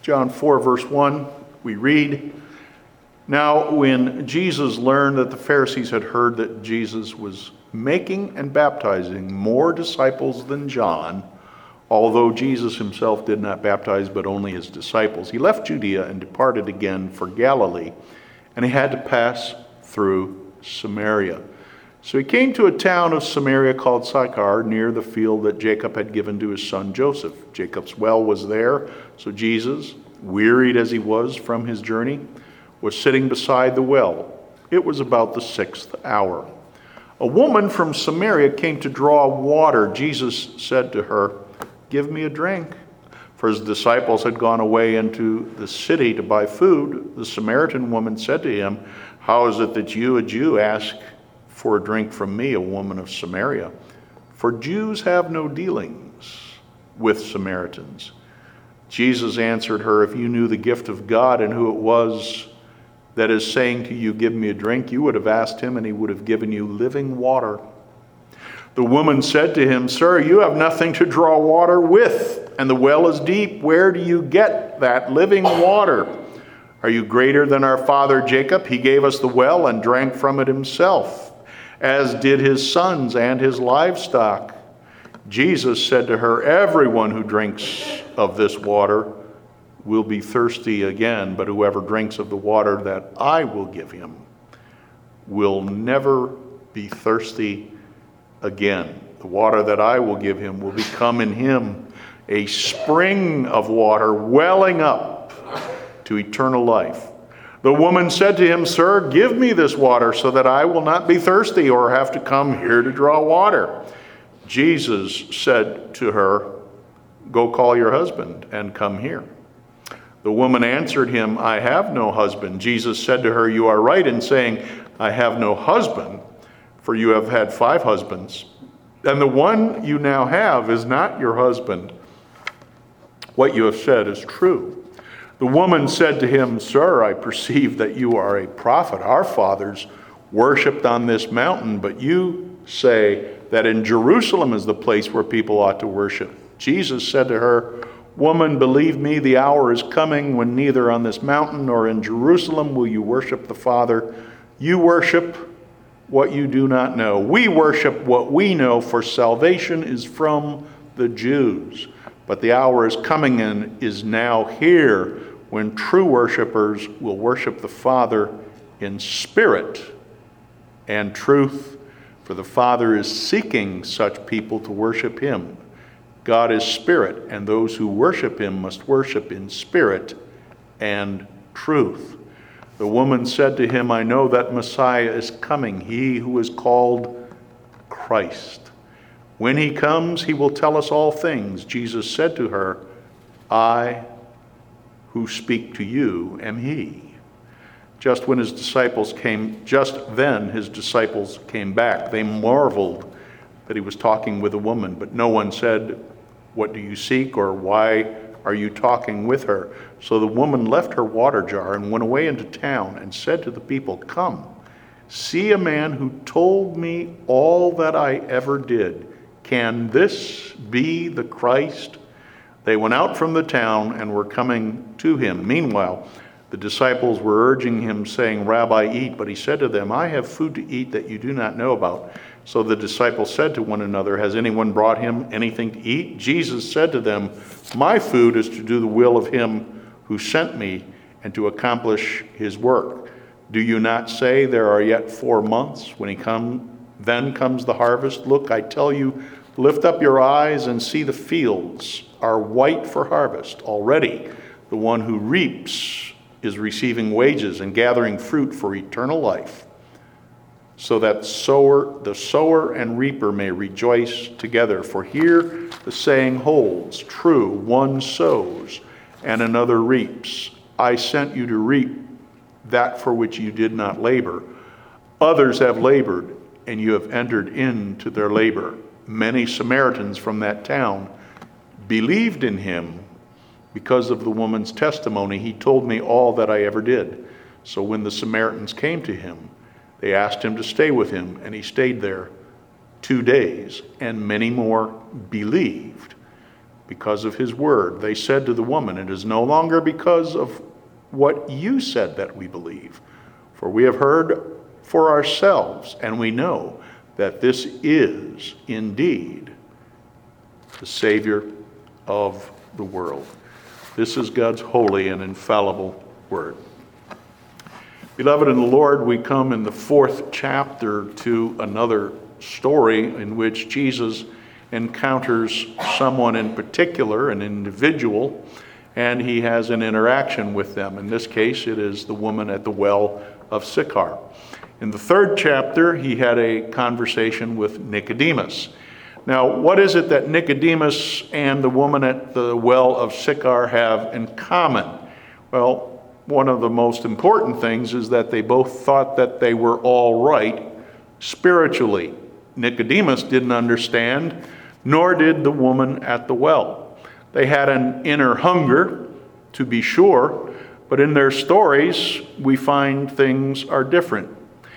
John 4, verse 1, we read, "Now when Jesus learned that the Pharisees had heard that Jesus was making and baptizing more disciples than John, although Jesus himself did not baptize but only his disciples, he left Judea and departed again for Galilee, and he had to pass through Samaria. So he came to a town of Samaria called Sychar, near the field that Jacob had given to his son Joseph. Jacob's well was there, so Jesus, wearied as he was from his journey, was sitting beside the well. It was about the 6th hour. A woman from Samaria came to draw water. Jesus said to her, 'Give me a drink.' For his disciples had gone away into the city to buy food. The Samaritan woman said to him, 'How is it that you, a Jew, ask for a drink from me, a woman of Samaria? For Jews have no dealings with Samaritans.' Jesus answered her, 'If you knew the gift of God and who it was that is saying to you, "Give me a drink," you would have asked him, and he would have given you living water.' The woman said to him, 'Sir, you have nothing to draw water with, and the well is deep. Where do you get that living water? Are you greater than our father Jacob? He gave us the well and drank from it himself, as did his sons and his livestock.' Jesus said to her, 'Everyone who drinks of this water will be thirsty again, but whoever drinks of the water that I will give him will never be thirsty again. The water that I will give him will become in him a spring of water welling up to eternal life.' The woman said to him, 'Sir, give me this water so that I will not be thirsty or have to come here to draw water.' Jesus said to her, 'Go call your husband and come here.' The woman answered him, 'I have no husband.' Jesus said to her, 'You are right in saying, "I have no husband," for you have had 5 husbands, and the one you now have is not your husband. What you have said is true.' The woman said to him, 'Sir, I perceive that you are a prophet. Our fathers worshipped on this mountain, but you say that in Jerusalem is the place where people ought to worship.' Jesus said to her, 'Woman, believe me, the hour is coming when neither on this mountain nor in Jerusalem will you worship the Father. You worship what you do not know. We worship what we know, for salvation is from the Jews. But the hour is coming and is now here when true worshipers will worship the Father in spirit and truth, for the Father is seeking such people to worship him. God is spirit, and those who worship him must worship in spirit and truth.' The woman said to him, 'I know that Messiah is coming, he who is called Christ. When he comes, he will tell us all things.' Jesus said to her, 'I who speak to you am he.' Just then his disciples came back. They marveled that he was talking with a woman, but no one said, 'What do you seek?' or 'Why are you talking with her?' So the woman left her water jar and went away into town and said to the people, 'Come, see a man who told me all that I ever did. Can this be the Christ?' They went out from the town and were coming to him. Meanwhile, the disciples were urging him, saying, 'Rabbi, eat.' But he said to them, 'I have food to eat that you do not know about.' So the disciples said to one another, 'Has anyone brought him anything to eat?' Jesus said to them, 'My food is to do the will of him who sent me and to accomplish his work. Do you not say, there are yet 4 months? Then comes the harvest. Look, I tell you, lift up your eyes and see the fields are white for harvest. Already the one who reaps is receiving wages and gathering fruit for eternal life, so that the sower and reaper may rejoice together. For here the saying holds true, one sows and another reaps. I sent you to reap that for which you did not labor. Others have labored, and you have entered into their labor.' Many Samaritans from that town believed in him because of the woman's testimony. 'He told me all that I ever did.' So when the Samaritans came to him, they asked him to stay with him, and he stayed there 2 days, and many more believed because of his word. They said to the woman, "It is no longer because of what you said that we believe, for we have heard for ourselves, and we know that this is indeed the Savior of the world." This is God's holy and infallible word. Beloved in the Lord, we come in the 4th chapter to another story in which Jesus encounters someone in particular, an individual, and he has an interaction with them. In this case, it is the woman at the well of Sychar. In the 3rd chapter, he had a conversation with Nicodemus. Now, what is it that Nicodemus and the woman at the well of Sychar have in common? Well, one of the most important things is that they both thought that they were all right spiritually. Nicodemus didn't understand, nor did the woman at the well. They had an inner hunger, to be sure, but in their stories, we find things are different.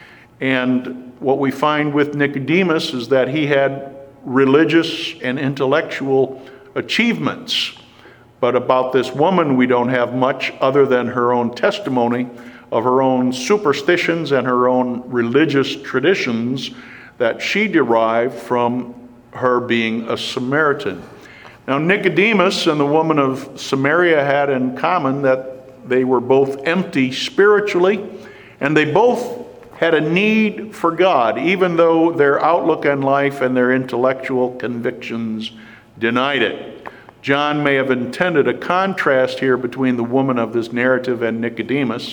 And what we find with Nicodemus is that he had religious and intellectual achievements. But about this woman, we don't have much other than her own testimony of her own superstitions and her own religious traditions that she derived from her being a Samaritan. Now, Nicodemus and the woman of Samaria had in common that they were both empty spiritually, and they both had a need for God, even though their outlook on life and their intellectual convictions denied it. John may have intended a contrast here between the woman of this narrative and Nicodemus.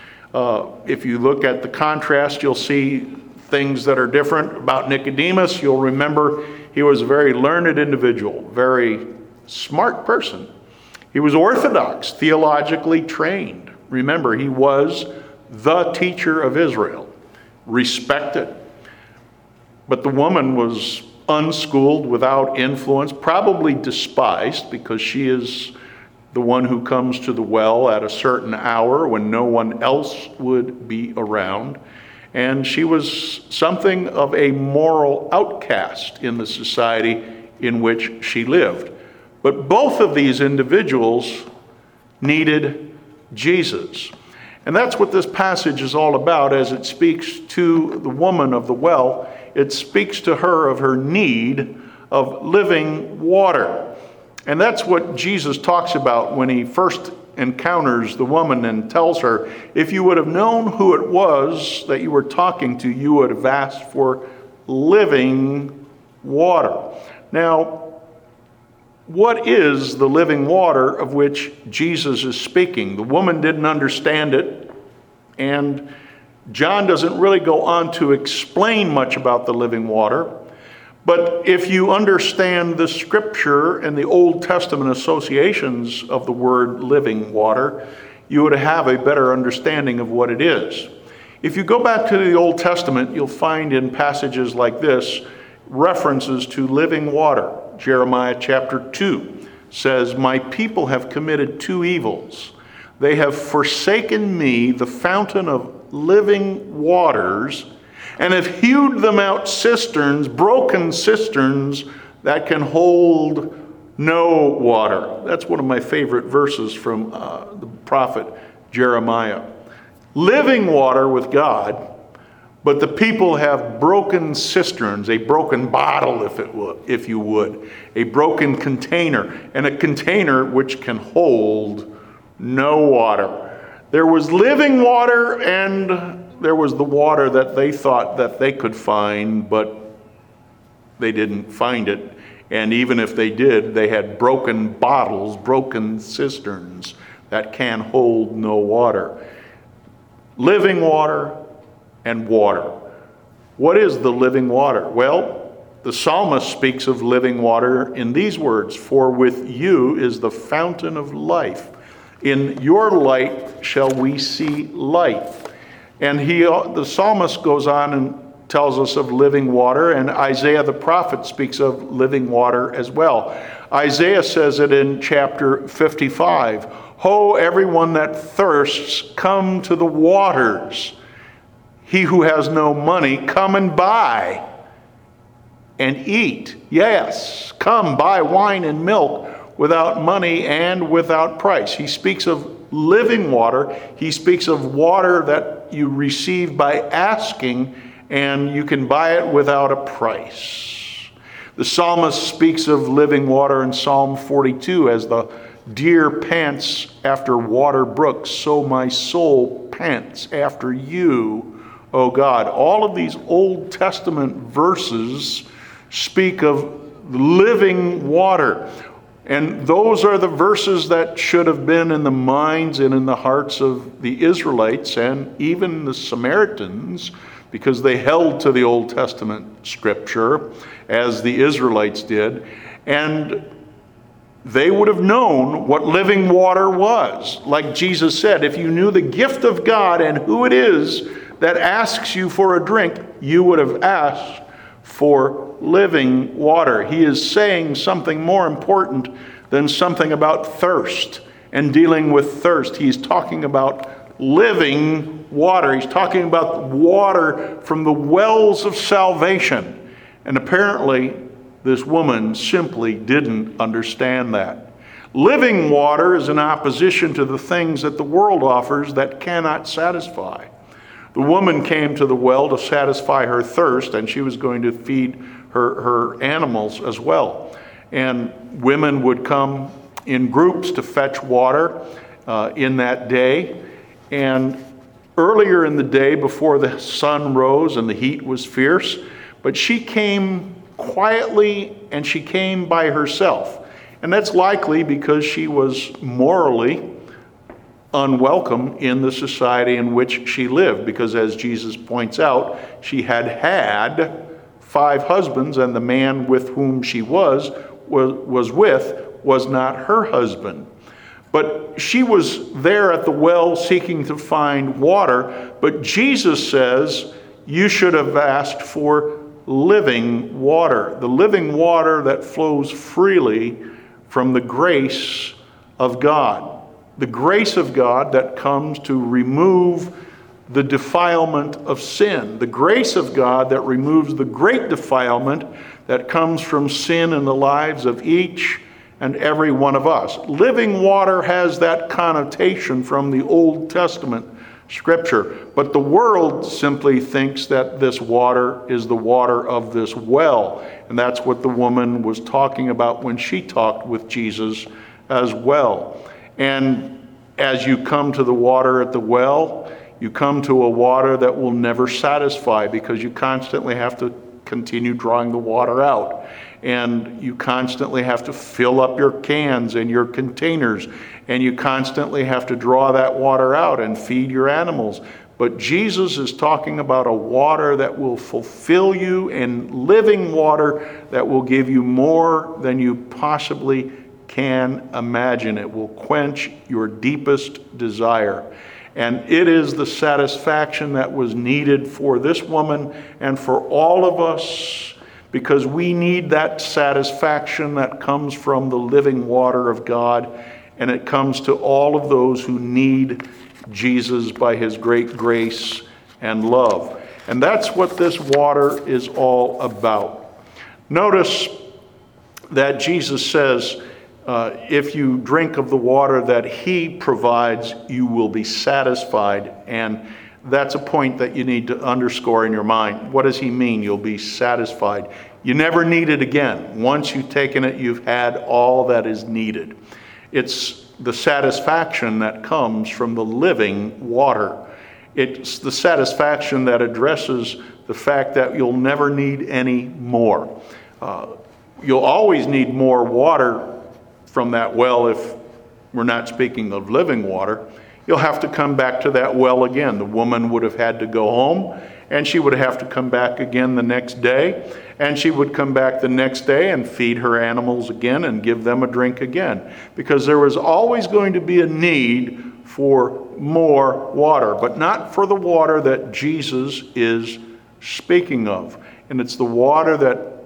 If you look at the contrast, you'll see things that are different about Nicodemus. You'll remember he was a very learned individual, very smart person. He was orthodox, theologically trained. Remember, he was the teacher of Israel, respected. But the woman was unschooled, without influence, probably despised, because she is the one who comes to the well at a certain hour when no one else would be around. And she was something of a moral outcast in the society in which she lived. But both of these individuals needed Jesus. And that's what this passage is all about as it speaks to the woman of the well. It speaks to her of her need of living water. And that's what Jesus talks about when he first encounters the woman and tells her, if you would have known who it was that you were talking to, you would have asked for living water. Now, what is the living water of which Jesus is speaking? The woman didn't understand it, and John doesn't really go on to explain much about the living water. But if you understand the scripture and the Old Testament associations of the word living water, you would have a better understanding of what it is. If you go back to the Old Testament, you'll find in passages like this references to living water. Jeremiah chapter 2 says, "My people have committed 2 evils. They have forsaken me, the fountain of living waters, and have hewed them out cisterns, broken cisterns that can hold no water." That's one of my favorite verses from the prophet Jeremiah. Living water with God, but the people have broken cisterns, a broken bottle, if you would, a broken container, and a container which can hold no water. There was living water, and there was the water that they thought that they could find, but they didn't find it. And even if they did, they had broken bottles, broken cisterns that can hold no water. Living water and water. What is the living water? Well, the psalmist speaks of living water in these words, "For with you is the fountain of life. In your light shall we see light." And the psalmist goes on and tells us of living water, and Isaiah the prophet speaks of living water as well. Isaiah says it in chapter 55, "Ho, everyone that thirsts, come to the waters. He who has no money, come and buy and eat." Yes, come buy wine and milk without money, and without price. He speaks of living water. He speaks of water that you receive by asking, and you can buy it without a price. The psalmist speaks of living water in Psalm 42 as the deer pants after water brooks, so my soul pants after you, O God. All of these Old Testament verses speak of living water. And those are the verses that should have been in the minds and in the hearts of the Israelites and even the Samaritans, because they held to the Old Testament scripture as the Israelites did. And they would have known what living water was. Like Jesus said, if you knew the gift of God and who it is that asks you for a drink, you would have asked for living water. He is saying something more important than something about thirst and dealing with thirst. He's talking about living water. He's talking about water from the wells of salvation. And apparently, this woman simply didn't understand that. Living water is in opposition to the things that the world offers that cannot satisfy. The woman came to the well to satisfy her thirst, and she was going to feed her animals as well. And women would come in groups to fetch water in that day. And earlier in the day, before the sun rose and the heat was fierce, but she came quietly, and she came by herself. And that's likely because she was morally unwelcome in the society in which she lived, because as Jesus points out, she had had 5 husbands, and the man with whom she was not her husband. But she was there at the well seeking to find water, but Jesus says you should have asked for living water, the living water that flows freely from the grace of God. The grace of God that comes to remove the defilement of sin. The grace of God that removes the great defilement that comes from sin in the lives of each and every one of us. Living water has that connotation from the Old Testament scripture, but the world simply thinks that this water is the water of this well, and that's what the woman was talking about when she talked with Jesus as well. And as you come to the water at the well, you come to a water that will never satisfy, because you constantly have to continue drawing the water out. And you constantly have to fill up your cans and your containers. And you constantly have to draw that water out and feed your animals. But Jesus is talking about a water that will fulfill you, and living water that will give you more than you possibly can imagine. It will quench your deepest desire. And it is the satisfaction that was needed for this woman and for all of us, because we need that satisfaction that comes from the living water of God, and it comes to all of those who need Jesus by his great grace and love. And that's what this water is all about. Notice that Jesus says, if you drink of the water that he provides, you will be satisfied. And that's a point that you need to underscore in your mind. What does he mean, you'll be satisfied? You never need it again. Once you've taken it, you've had all that is needed. It's the satisfaction that comes from the living water. It's the satisfaction that addresses the fact that you'll never need any more. You'll always need more water from that well. If we're not speaking of living water, you'll have to come back to that well again. The woman would have had to go home, and she would have to come back again the next day, and she would come back the next day and feed her animals again and give them a drink again, because there was always going to be a need for more water, but not for the water that Jesus is speaking of. And it's the water that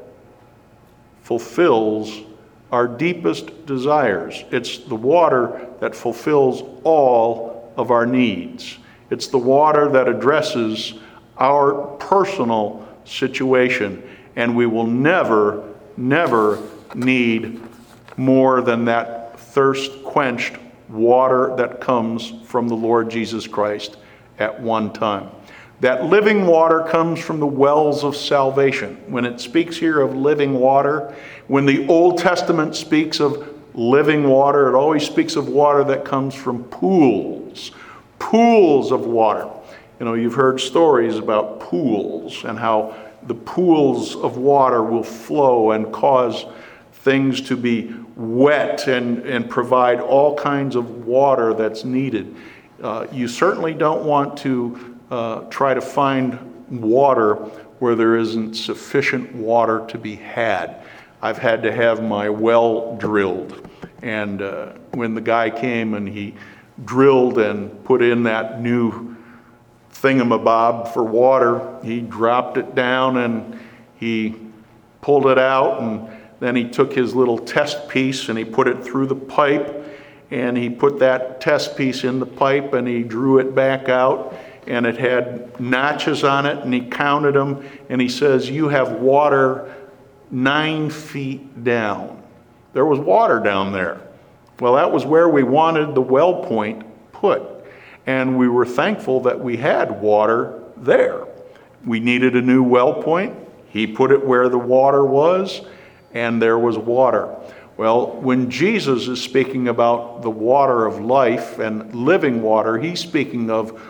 fulfills our deepest desires. It's the water that fulfills all of our needs. It's the water that addresses our personal situation, and we will never need more than that thirst-quenched water that comes from the Lord Jesus Christ at one time. That living water comes from the wells of salvation. When it speaks here of living water, when the Old Testament speaks of living water, it always speaks of water that comes from pools of water. You know, you've heard stories about pools and how the pools of water will flow and cause things to be wet and provide all kinds of water that's needed. You certainly don't want to try to find water where there isn't sufficient water to be had. I've had to have my well drilled. And when the guy came and he drilled and put in that new thingamabob for water, he dropped it down and he pulled it out, and then he took his little test piece and he put it through the pipe, and he put that test piece in the pipe and he drew it back out, and it had notches on it, and he counted them, and he says, "You have water 9 feet down." There was water down there. Well, that was where we wanted the well point put. And we were thankful that we had water there. We needed a new well point. He put it where the water was, and there was water. Well, when Jesus is speaking about the water of life and living water, he's speaking of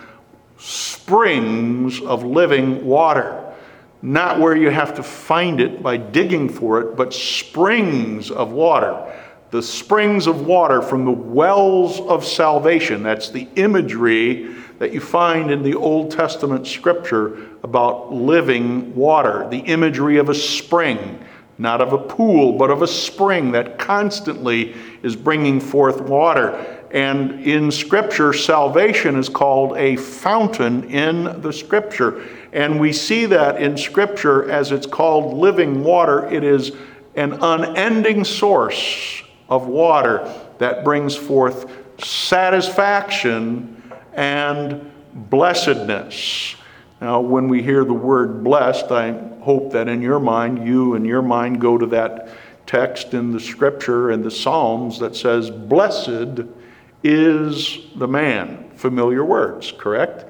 springs of living water. Not where you have to find it by digging for it, but springs of water. The springs of water from the wells of salvation. That's the imagery that you find in the Old Testament scripture about living water. The imagery of a spring, not of a pool, but of a spring that constantly is bringing forth water. And in scripture, salvation is called a fountain in the scripture. And we see that in scripture as it's called living water. It is an unending source of water that brings forth satisfaction and blessedness. Now, when we hear the word blessed, I hope that in your mind, you and your mind go to that text in the scripture and the Psalms that says, "Blessed is the man." Familiar words, correct?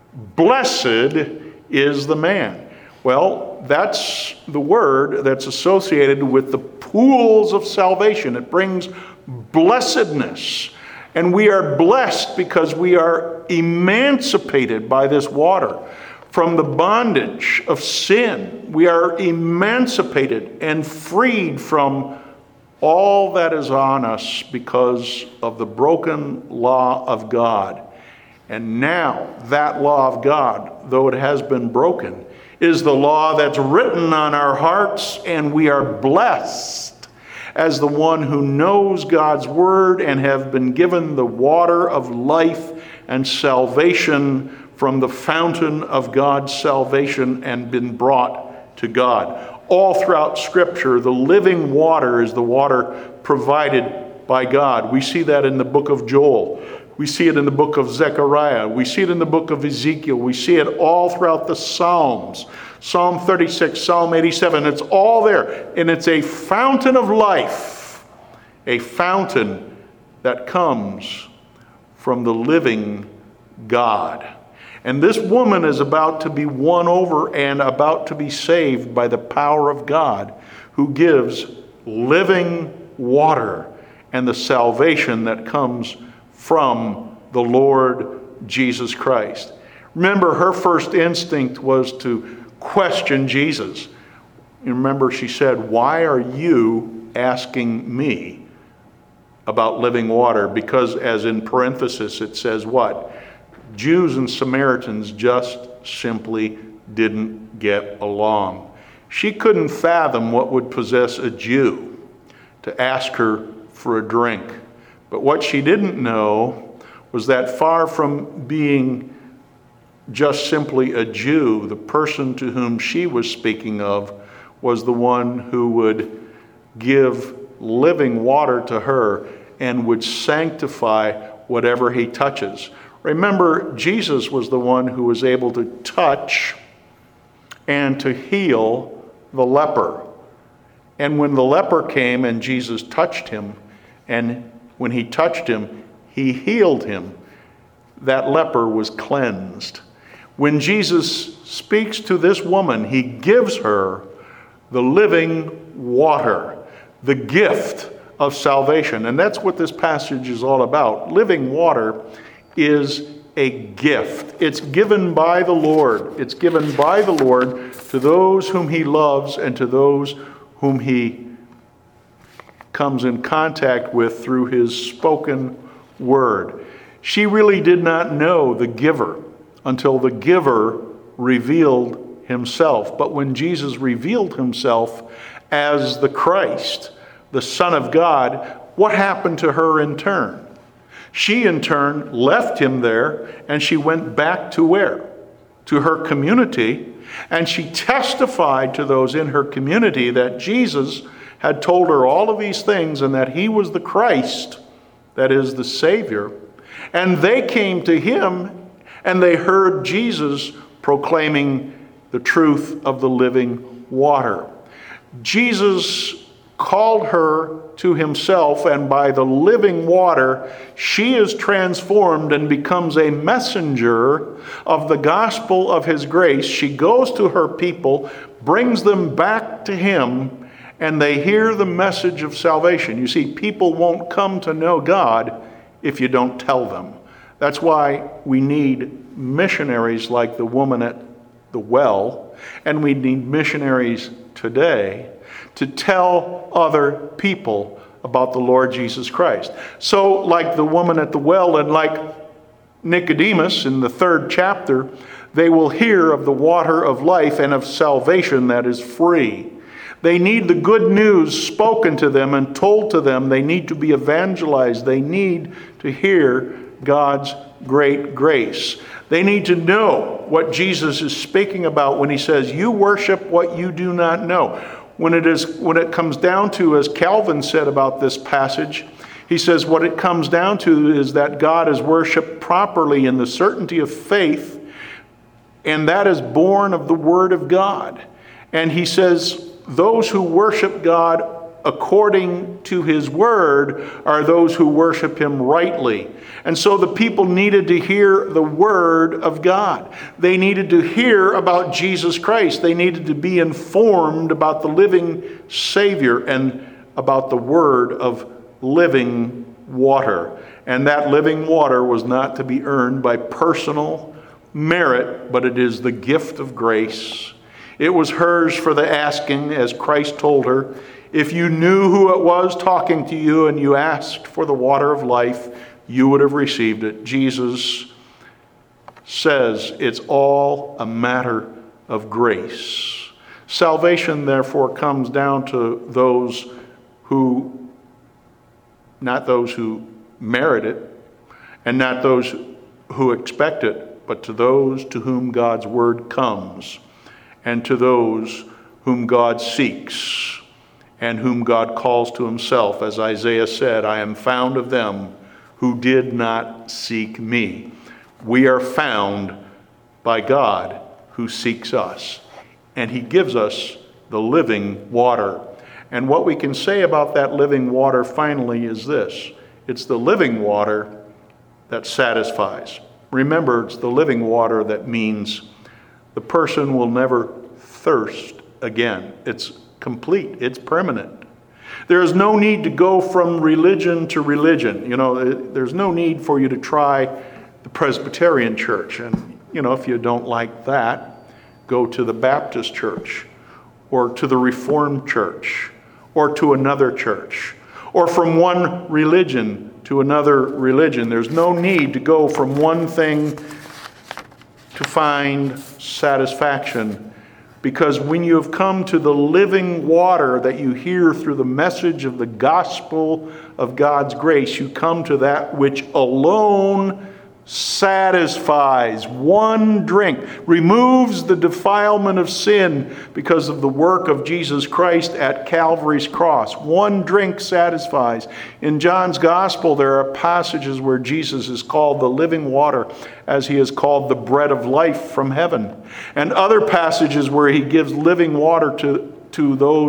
Blessed is the man. Well, that's the word that's associated with the pools of salvation. It brings blessedness. And we are blessed because we are emancipated by this water from the bondage of sin. We are emancipated and freed from all that is on us because of the broken law of God. And now that law of God, though it has been broken, is the law that's written on our hearts, and we are blessed as the one who knows God's word and have been given the water of life and salvation from the fountain of God's salvation and been brought to God. All throughout Scripture, the living water is the water provided by God. We see that in the book of Joel. We see it in the book of Zechariah. We see it in the book of Ezekiel. We see it all throughout the Psalms. Psalm 36, Psalm 87, it's all there. And it's a fountain of life, a fountain that comes from the living God. And this woman is about to be won over and about to be saved by the power of God, who gives living water and the salvation that comes from the Lord Jesus Christ. Remember, her first instinct was to question Jesus. You remember, she said, "Why are you asking me about living water?" Because, as in parenthesis, it says what? Jews and Samaritans just simply didn't get along. She couldn't fathom what would possess a Jew to ask her for a drink. But what she didn't know was that far from being just simply a Jew, the person to whom she was speaking of was the one who would give living water to her and would sanctify whatever he touches. Remember, Jesus was the one who was able to touch and to heal the leper. And when the leper came and Jesus touched him, and when he touched him, he healed him, that leper was cleansed. When Jesus speaks to this woman, he gives her the living water, the gift of salvation. And that's what this passage is all about. Living water is a gift. It's given by the Lord. It's given by the Lord to those whom he loves and to those whom he comes in contact with through his spoken word. She really did not know the giver until the giver revealed himself. But when Jesus revealed himself as the Christ, the Son of God, what happened to her in turn? She in turn left him there, and she went back to where? To her community, and she testified to those in her community that Jesus had told her all of these things and that he was the Christ, that is the Savior. And they came to him and they heard Jesus proclaiming the truth of the living water. Jesus called her to himself, and by the living water, she is transformed and becomes a messenger of the gospel of his grace. She goes to her people, brings them back to him, and they hear the message of salvation. You see, people won't come to know God if you don't tell them. That's why we need missionaries like the woman at the well, and we need missionaries today to tell other people about the Lord Jesus Christ. So, like the woman at the well and like Nicodemus in the 3rd chapter, they will hear of the water of life and of salvation that is free. They need the good news spoken to them and told to them. They need to be evangelized. They need to hear God's great grace. They need to know what Jesus is speaking about when he says, "You worship what you do not know." When it comes down to, as Calvin said about this passage, he says what it comes down to is that God is worshiped properly in the certainty of faith, and that is born of the Word of God. And he says those who worship God according to his word are those who worship him rightly. And so the people needed to hear the word of God. They needed to hear about Jesus Christ. They needed to be informed about the living Savior and about the word of living water. And that living water was not to be earned by personal merit, but it is the gift of grace. It was hers for the asking, as Christ told her. If you knew who it was talking to you and you asked for the water of life, you would have received it. Jesus says it's all a matter of grace. Salvation, therefore, comes down to those who, not those who merit it, and not those who expect it, but to those to whom God's word comes, and to those whom God seeks, and whom God calls to himself. As Isaiah said, I am found of them who did not seek me. We are found by God who seeks us. And he gives us the living water. And what we can say about that living water finally is this. It's the living water that satisfies. Remember, it's the living water that means the person will never thirst again. It's complete. It's permanent. There is no need to go from religion to religion. There's no need for you to try the Presbyterian church. And, if you don't like that, go to the Baptist church or to the Reformed church or to another church or from one religion to another religion. There's no need to go from one thing to find satisfaction. Because when you have come to the living water that you hear through the message of the gospel of God's grace, you come to that which alone satisfies. One drink removes the defilement of sin because of the work of Jesus Christ at Calvary's cross. One drink satisfies. In John's gospel, there are passages where Jesus is called the living water, as he is called the bread of life from heaven. And other passages where he gives living water to those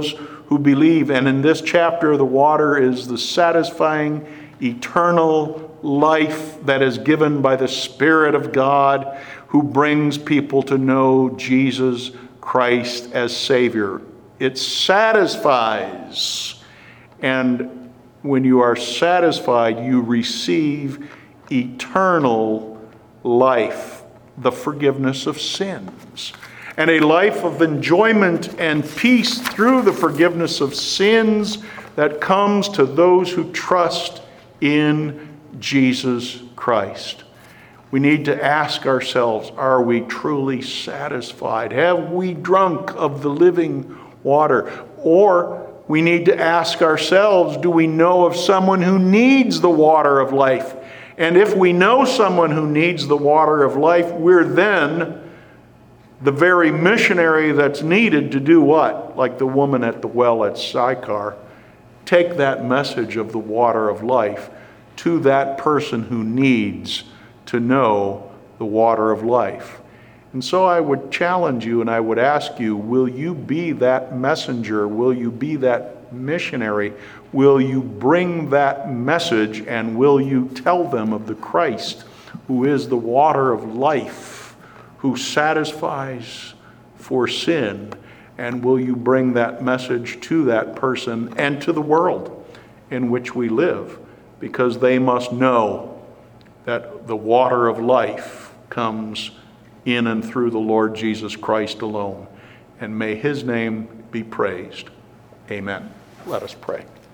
who believe. And in this chapter, the water is the satisfying, eternal life that is given by the Spirit of God, who brings people to know Jesus Christ as Savior. It satisfies. And when you are satisfied, you receive eternal life, the forgiveness of sins, and a life of enjoyment and peace through the forgiveness of sins that comes to those who trust in Jesus Christ. We need to ask ourselves, are we truly satisfied? Have we drunk of the living water? Or we need to ask ourselves, do we know of someone who needs the water of life? And if we know someone who needs the water of life, we're then the very missionary that's needed to do what? Like the woman at the well at Sychar, take that message of the water of life to that person who needs to know the water of life. And so I would challenge you and I would ask you, will you be that messenger? Will you be that missionary? Will you bring that message, and will you tell them of the Christ who is the water of life, who satisfies for sin? And will you bring that message to that person and to the world in which we live? Because they must know that the water of life comes in and through the Lord Jesus Christ alone. And may his name be praised. Amen. Let us pray.